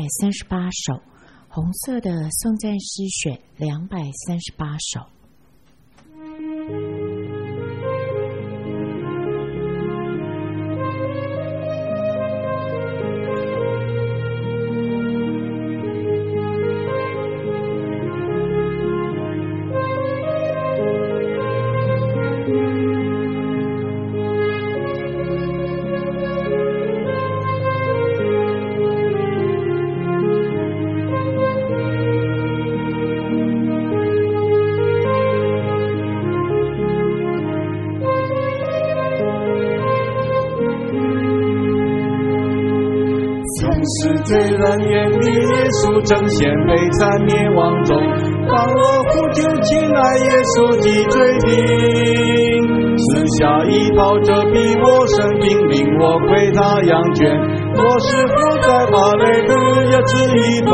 首，红色的颂赞诗选238首。 是罪人眼里耶稣彰显悲惨灭亡中，当我呼求亲爱耶稣的罪名，赐下一袍遮蔽我生命，令我归他羊圈，我是活在哈利路亚之一方。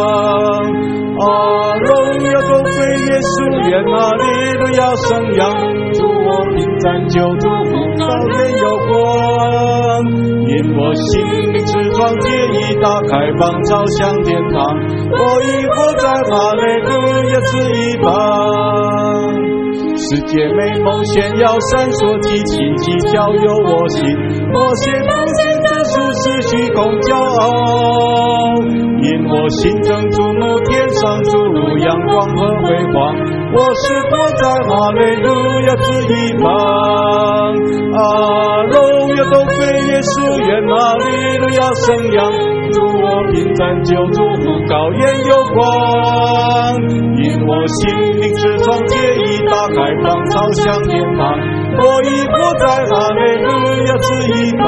荣耀都归耶稣，愿哈利路亚圣扬，主我平赞救主福高天有光，因我心灵之窗皆已打开，放朝向天堂，我已活在哈利路亚之一方。世界美梦炫耀闪烁激情，既交有我心，我些奉献之属是虚空骄傲，因我心正注目天上注入阳光和辉煌，我是活在哈利路亚之一方。荣耀都归耶稣，愿哈利路亚圣扬，主我平赞救主福高远有光，因我心灵之窗皆已打开，放朝向天堂，我已活在哈利路亚之一方。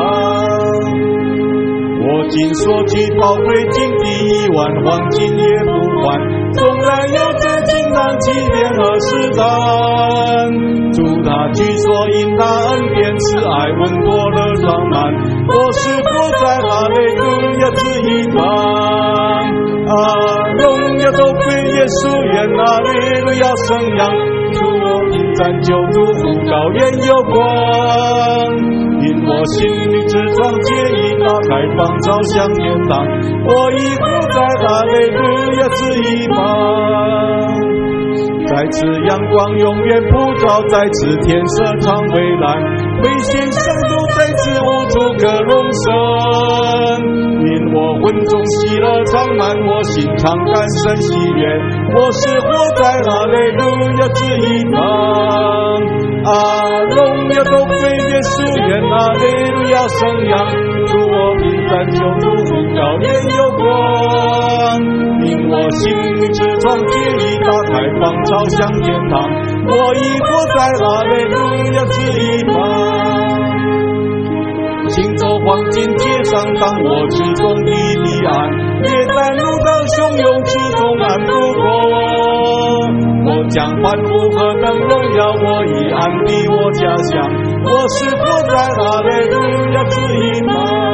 我今所具宝贵金币1万黄金也不换，纵然有这金囊7变20担，主他居所因他恩典慈爱稳妥了装满，我是活在哈利路亚之一方。荣耀都归耶稣，愿哈利路亚圣扬，主我平赞救主福高远有光，因我心灵之窗皆已打开，放朝向天堂，我已活在哈利路亚之一方。在此阳光永远普照，在此天色常蔚蓝，危险相助，在此无处可容身，因我魂中喜乐常满，我心常感神喜悦，我是活在哈利路亚之一方。荣耀都归耶稣，愿哈利路亚圣扬，主我平赞救主福高远有光，因我心灵之窗皆已打开，放朝向天堂，我已活在哈利路亚之一方。行走黄金街上，当我之中的彼岸，也在路道汹涌之中安度过，我将欢呼何等荣耀，我已安避我家乡，我是活在哈利路亚之一方。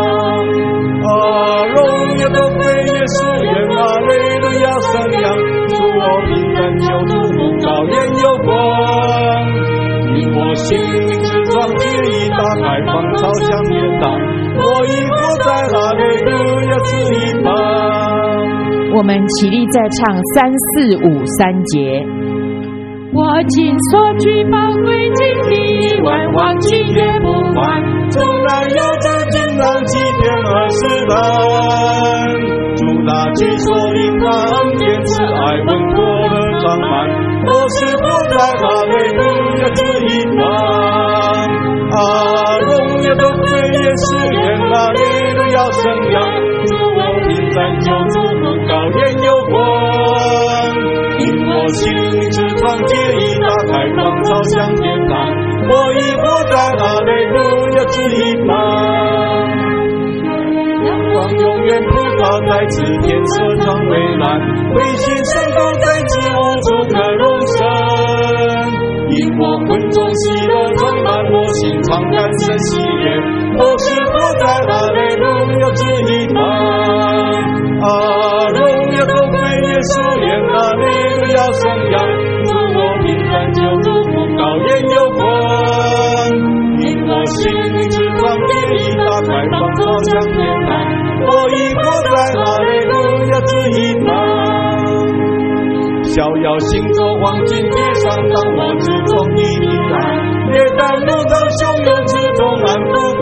荣耀都归耶稣，愿哈利路亚圣扬，主我平安救主福高远有光，因我心灵之窗皆已打开，放朝向天堂，我已活在哈利路亚之一方。 我们起立再唱3、4、5、3节。 我今所具宝贵金币1万黄金也不换， 纵然有这金囊7变20担，主他居所因他恩典慈爱稳妥了装满，我是活在哈利路亚之一方。荣耀都归耶稣，愿哈利路亚圣扬，主我平赞救主福高远有光，因我心灵之窗皆已打开，放朝向天堂，我已活在哈利路亚之一方。阳光永远普照，在此天色常蔚蓝，危险胜过在此无处可容身，因我魂中喜乐充满，我心常感神喜悦，我是活在哈利路亚之一方。荣耀都归耶稣，愿哈利路亚圣扬，主我平安救主福高远有光，因我心灵之窗皆已打开，放朝向天堂，我已活在哈利路亚要行走黄金铁上，当我之中的平安，也在路上汹涌之中安度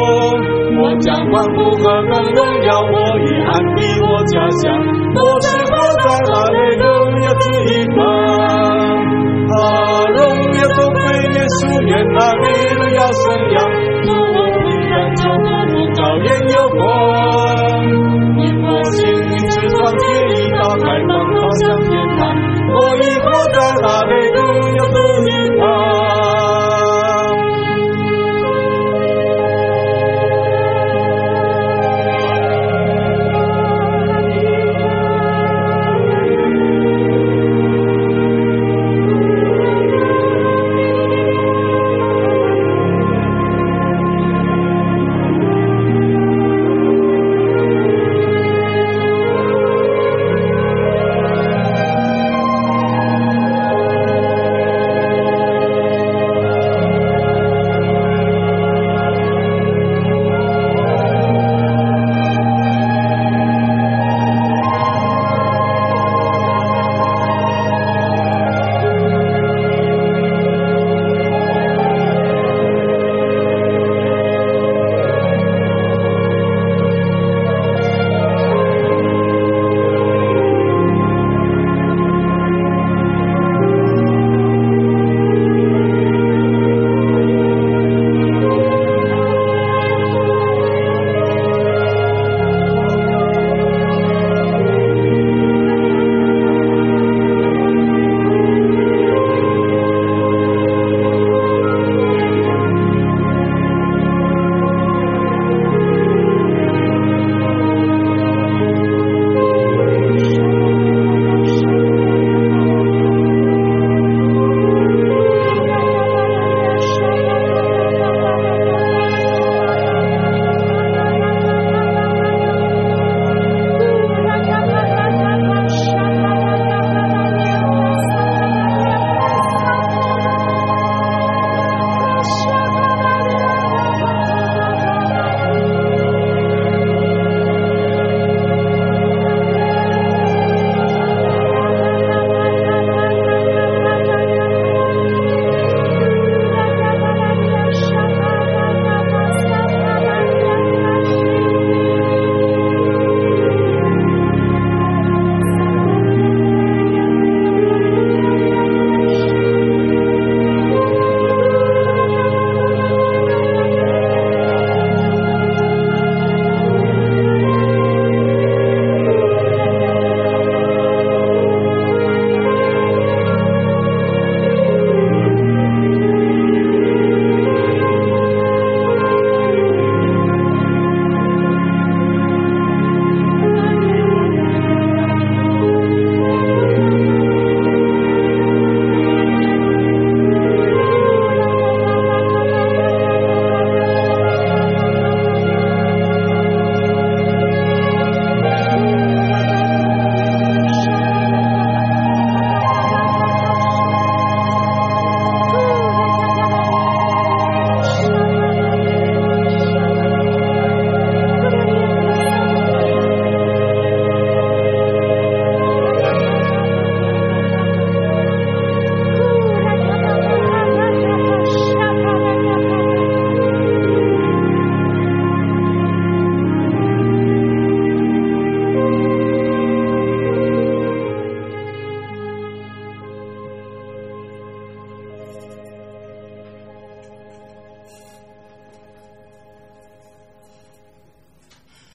过。我将欢呼和更荣耀，我已安避我家乡，我是